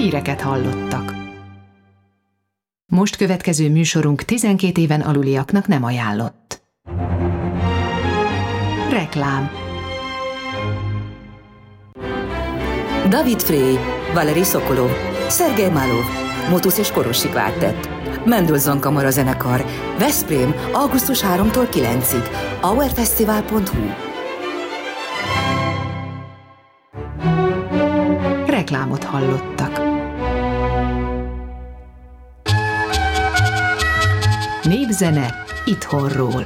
híreket hallottak. Most következő műsorunk 12 éven aluliaknak nem ajánlott. Reklám. David Frey, Valeri Sokolov, Szergej Malov, Motus és Korosi Kvártett, Mendelssohn Kamara Zenekar, Veszprém, augusztus 3-tól 9-ig, hourfestival.hu. Reklámot hallottak. Népzene itthonról.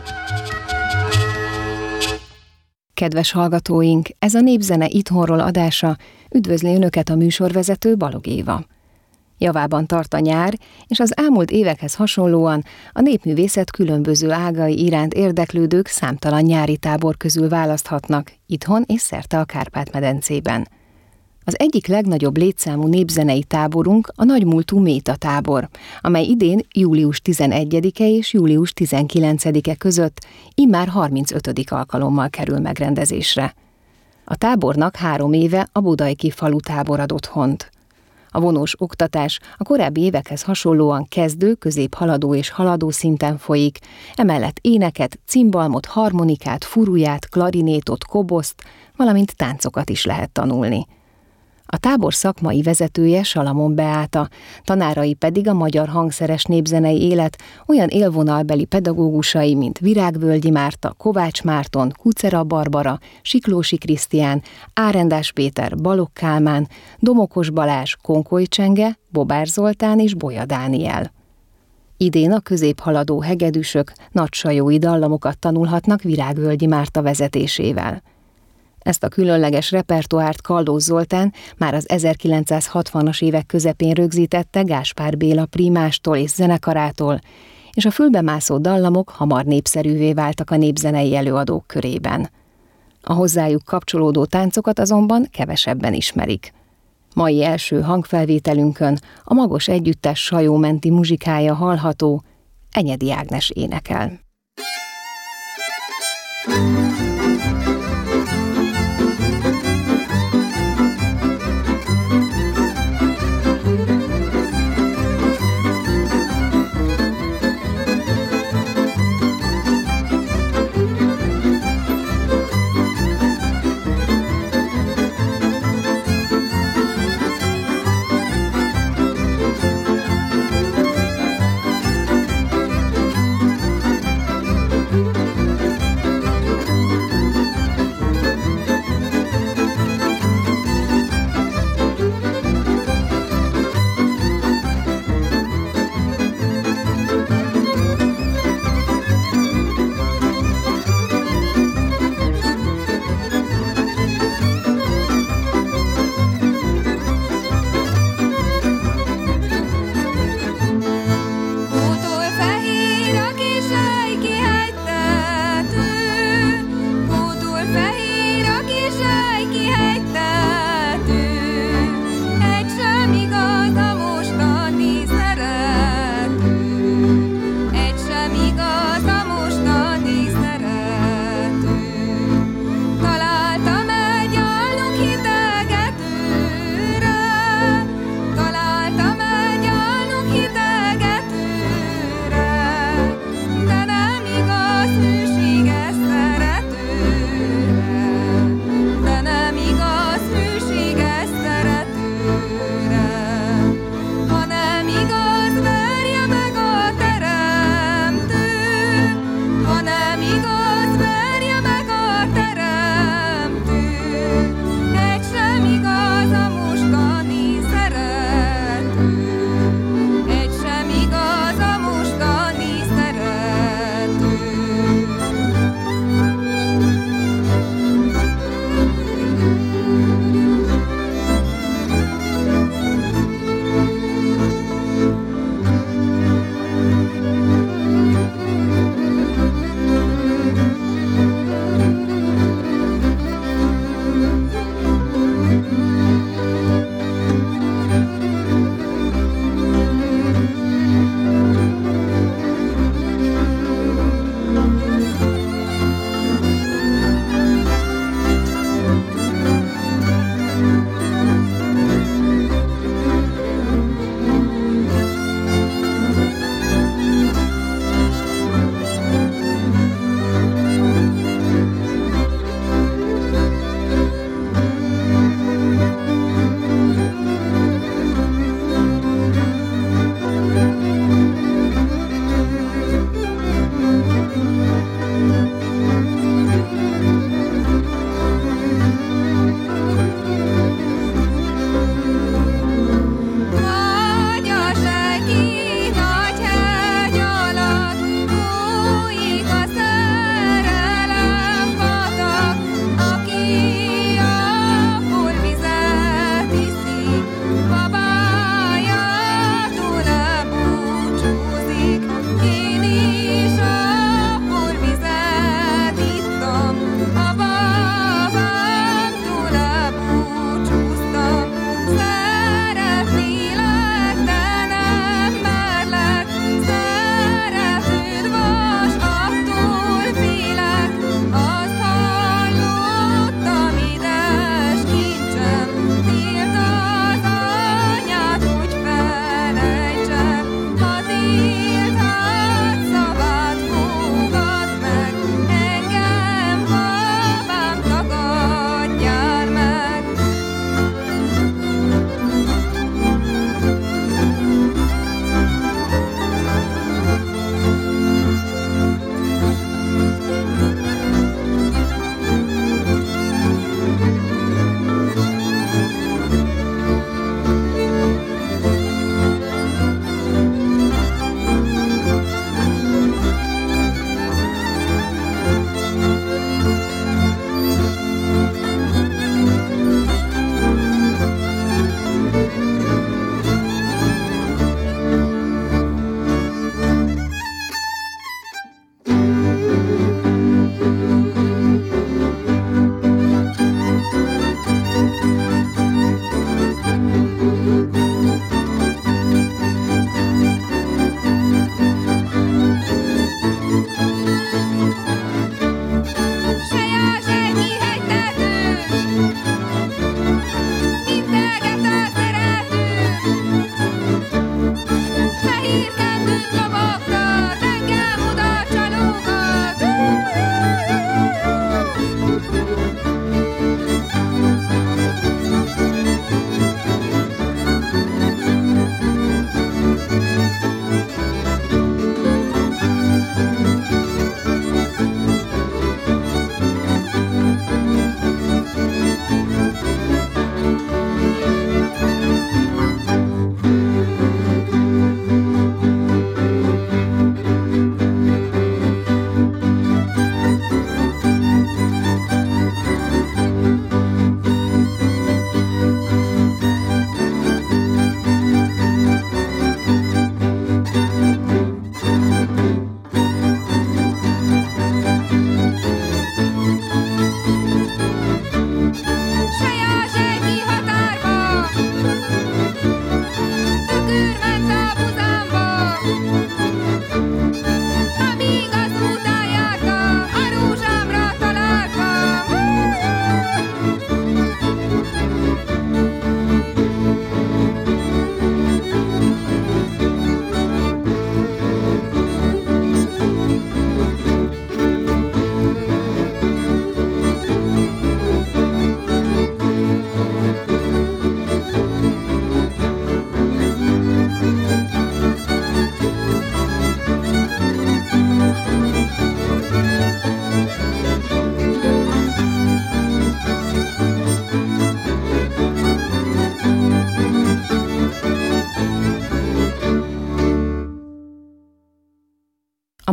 Kedves hallgatóink, ez a Népzene itthonról adása, üdvözli Önöket a műsorvezető Balog Éva. Javában tart a nyár, és az elmúlt évekhez hasonlóan a népművészet különböző ágai iránt érdeklődők számtalan nyári tábor közül választhatnak, itthon és szerte a Kárpát-medencében. Az egyik legnagyobb létszámú népzenei táborunk a nagymúltú Méta tábor, amely idén július 11-e és július 19-e között immár 35. alkalommal kerül megrendezésre. A tábornak 3 éve a Budajki falutábor ad otthont. A vonós oktatás a korábbi évekhez hasonlóan kezdő, középhaladó és haladó szinten folyik, emellett éneket, cimbalmot, harmonikát, furuját, klarinétot, koboszt, valamint táncokat is lehet tanulni. A tábor szakmai vezetője Salamon Beáta, tanárai pedig a magyar hangszeres népzenei élet olyan élvonalbeli pedagógusai, mint Virágvölgyi Márta, Kovács Márton, Kucera Barbara, Siklósi Krisztián, Árendás Péter, Balogh Kálmán, Domokos Balázs, Konkoly Csenge, Bobár Zoltán és Bolya Dániel. Idén a középhaladó hegedűsök nagysajói dallamokat tanulhatnak Virágvölgyi Márta vezetésével. Ezt a különleges repertoárt Kaldós Zoltán már az 1960-as évek közepén rögzítette Gáspár Béla prímástól és zenekarától, és a fülbemászó dallamok hamar népszerűvé váltak a népzenei előadók körében. A hozzájuk kapcsolódó táncokat azonban kevesebben ismerik. Mai első hangfelvételünkön a Magos Együttes sajómenti muzsikája hallható, Enyedi Ágnes énekel.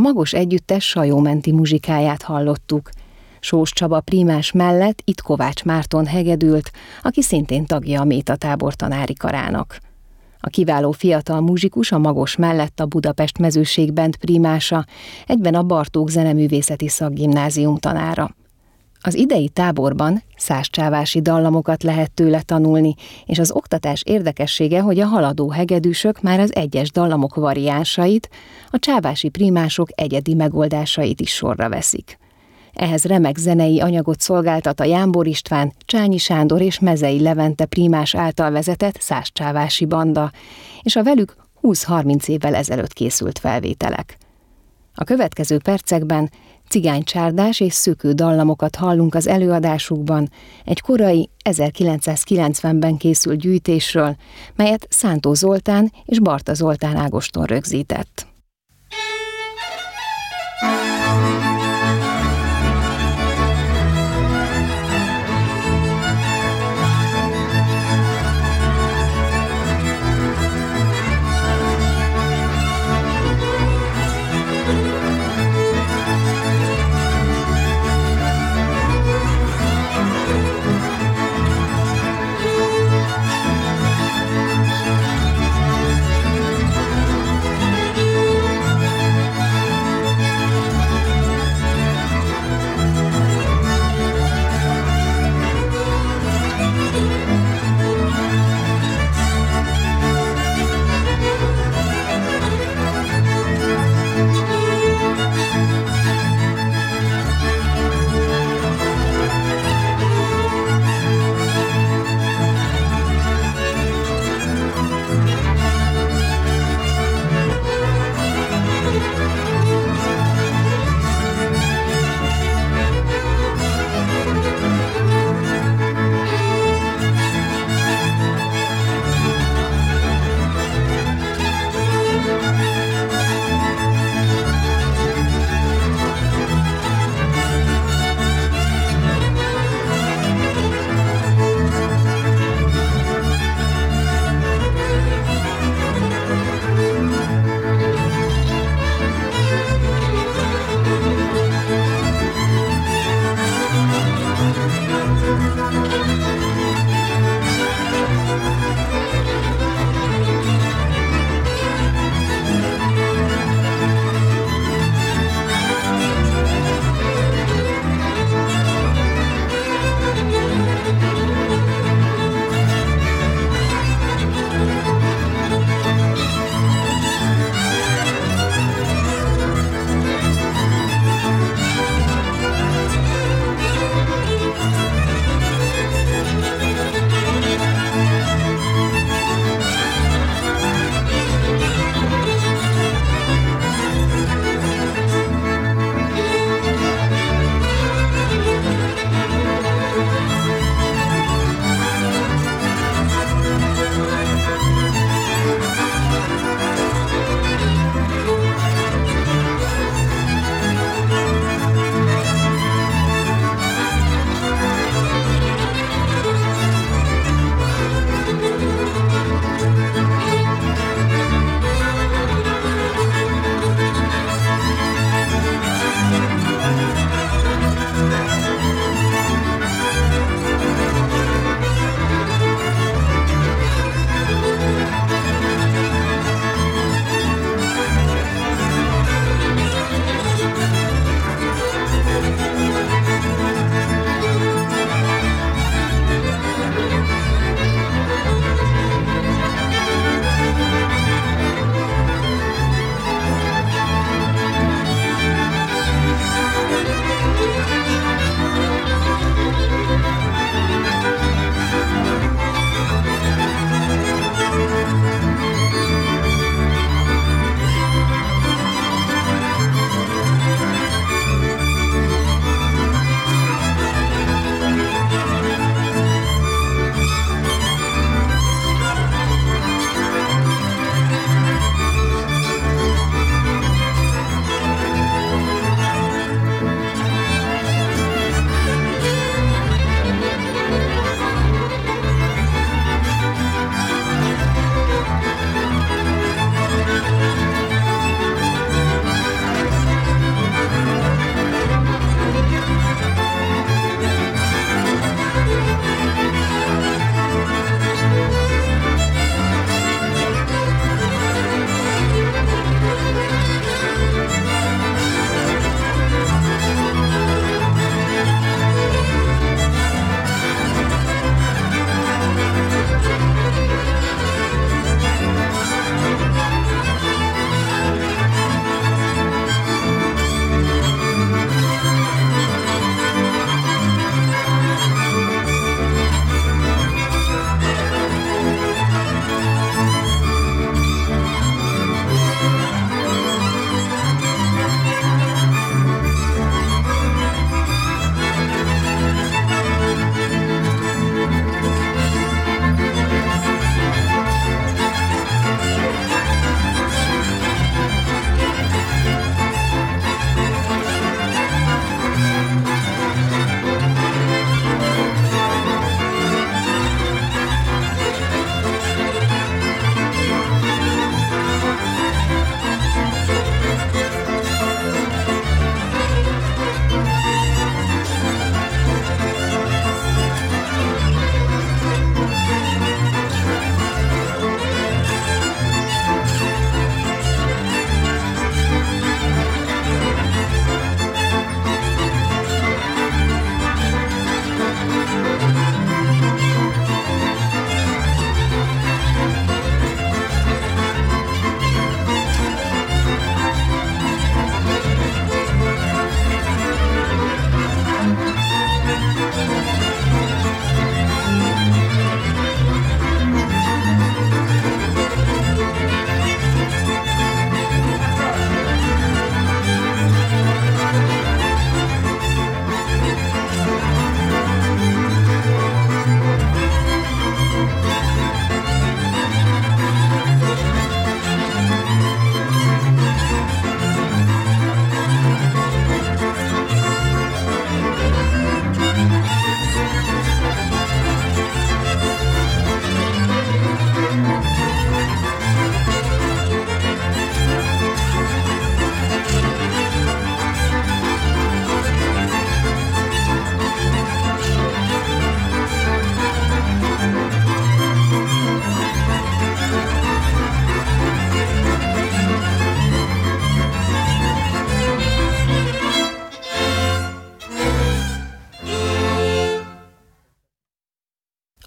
Magos Együttes sajómenti muzsikáját hallottuk. Sós Csaba prímás mellett itt Kovács Márton hegedült, aki szintén tagja a Méta tábor tanári karának. A kiváló fiatal muzsikus a Magos mellett a Budapest Mezőségband prímása, egyben a Bartók Zeneművészeti Szakgimnázium tanára. Az idei táborban szászcsávási dallamokat lehet tőle tanulni, és az oktatás érdekessége, hogy a haladó hegedűsök már az egyes dallamok variánsait, a csávási prímások egyedi megoldásait is sorra veszik. Ehhez remek zenei anyagot szolgáltat a Jámbor István, Csányi Sándor és Mezei Levente prímás által vezetett szászcsávási banda, és a velük 20-30 évvel ezelőtt készült felvételek. A következő percekben cigánycsárdás és szökő dallamokat hallunk az előadásukban, egy korai 1990-ben készült gyűjtésről, melyet Szántó Zoltán és Barta Zoltán Ágoston rögzített.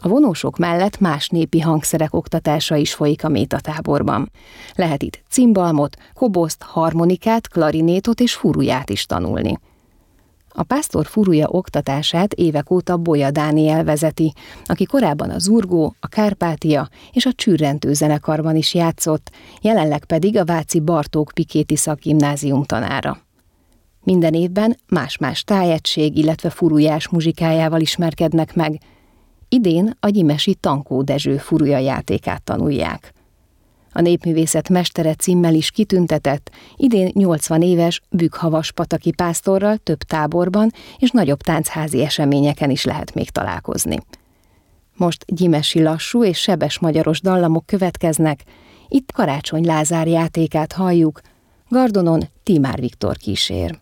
A vonósok mellett más népi hangszerek oktatása is folyik a métatáborban. Lehet itt cimbalmot, koboszt, harmonikát, klarinétot és furuját is tanulni. A pásztor furuja oktatását évek óta Bolya Dániel vezeti, aki korábban a Zurgó, a Kárpátia és a Csürrentő zenekarban is játszott, jelenleg pedig a váci Bartók Pikéti Szakgimnázium tanára. Minden évben más-más tájegység, illetve furujás muzsikájával ismerkednek meg. Idén a gyimesi Tankó Dezső furuja játékát tanulják. A népművészet mestere címmel is kitüntetett, idén 80 éves Bükkhavas pataki pásztorral több táborban és nagyobb táncházi eseményeken is lehet még találkozni. Most gyimesi lassú és sebes magyaros dallamok következnek, itt Karácsony Lázár játékát halljuk, gardonon Tímár Viktor kísér.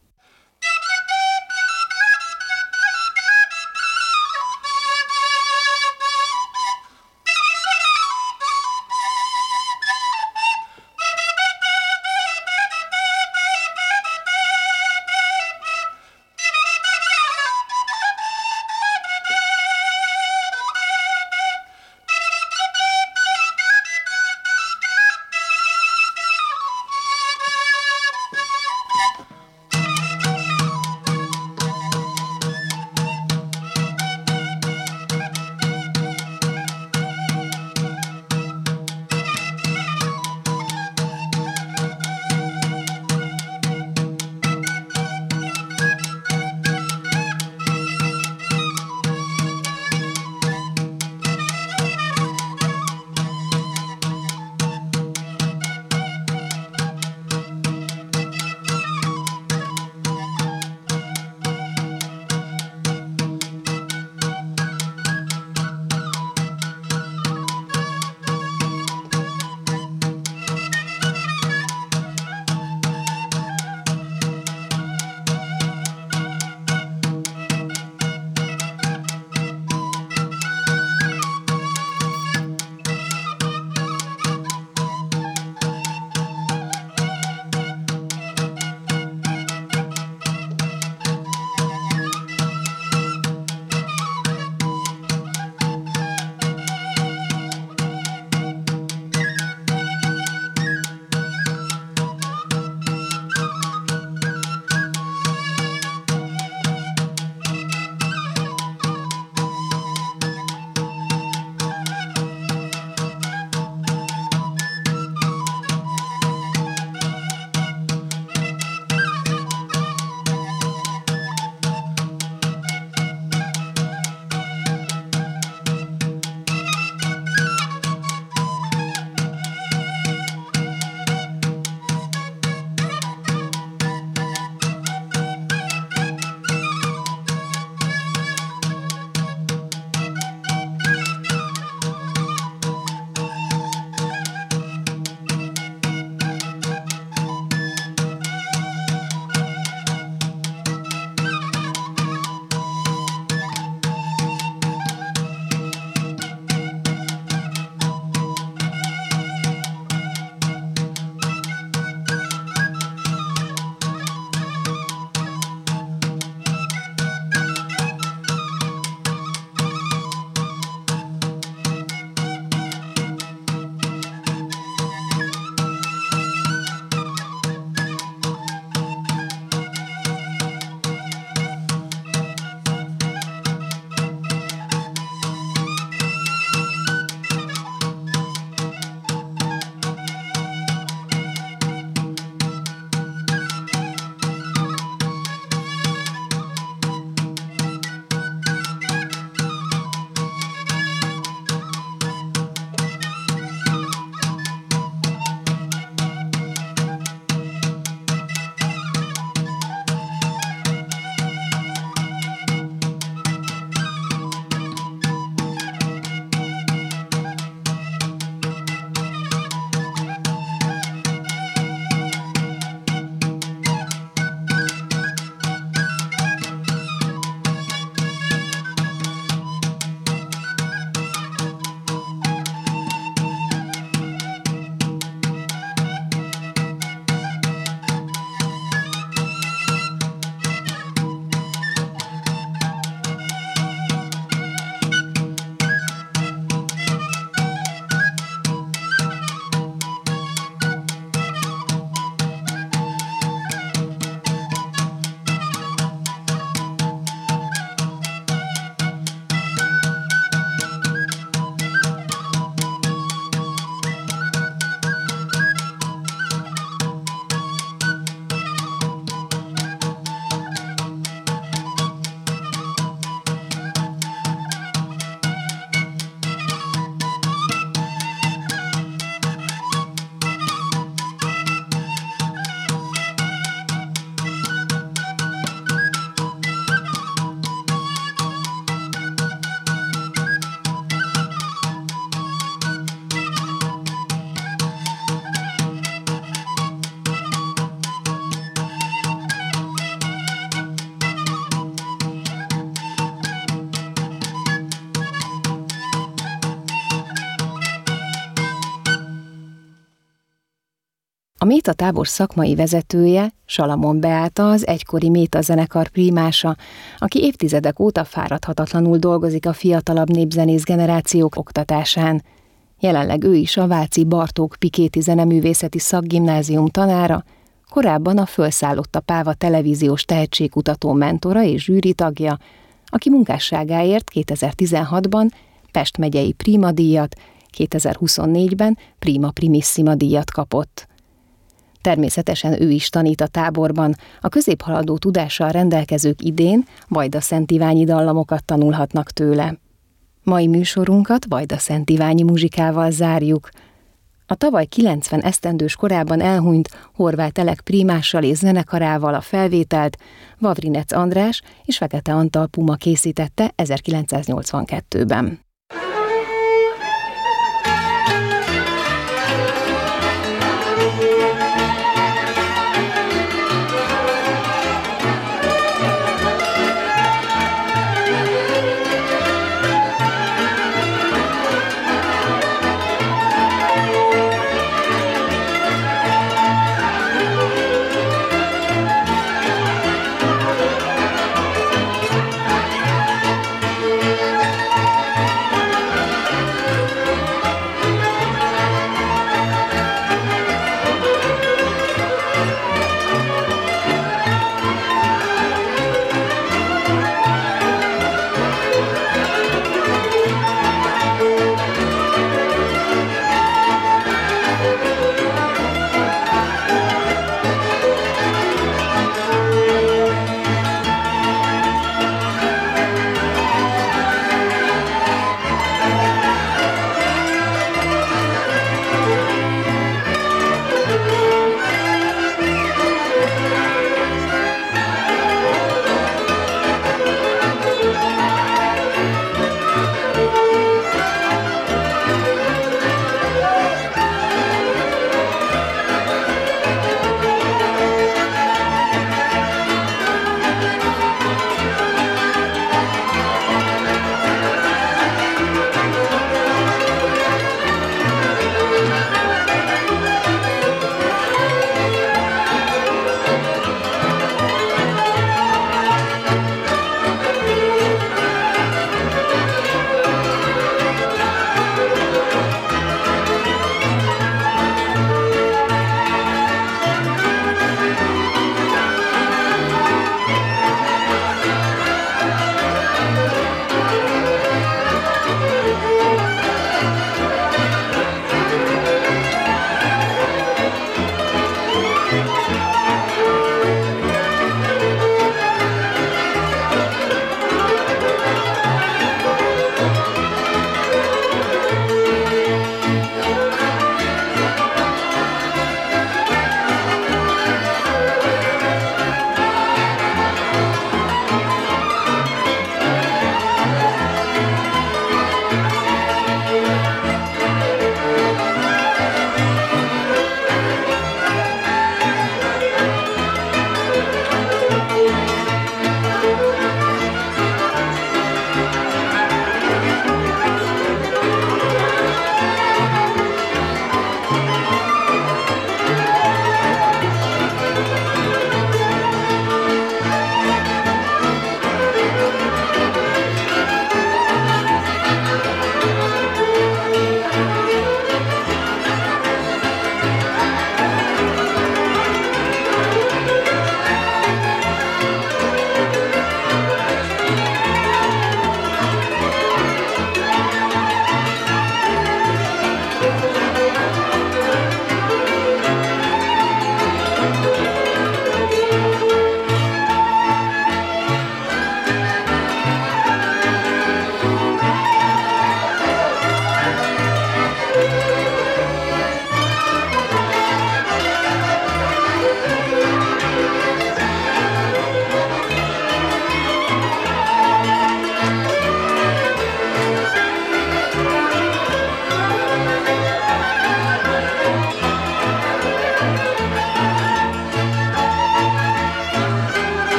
A Méta tábor szakmai vezetője, Salamon Beáta, az egykori Méta zenekar primása, aki évtizedek óta fáradhatatlanul dolgozik a fiatalabb népzenész generációk oktatásán. Jelenleg ő is a váci Bartók Pikéti Zeneművészeti Szakgimnázium tanára, korábban a Fölszállott a Páva televíziós tehetségkutató mentora és zsűritagja, aki munkásságáért 2016-ban Pest megyei Prima díjat, 2024-ben Prima Primissima díjat kapott. Természetesen ő is tanít a táborban, a középhaladó tudással rendelkezők idén vajdaszántiványi dallamokat tanulhatnak tőle. Mai műsorunkat vajdaszántiványi muzsikával zárjuk. A tavaly 90 esztendős korában elhunyt Horváth Elek primással és zenekarával a felvételt Vavrinec András és Fekete Antal Puma készítette 1982-ben.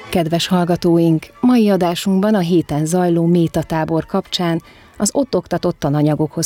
Kedves hallgatóink, mai adásunkban a héten zajló métatábor kapcsán az ott oktatott tananyagokhoz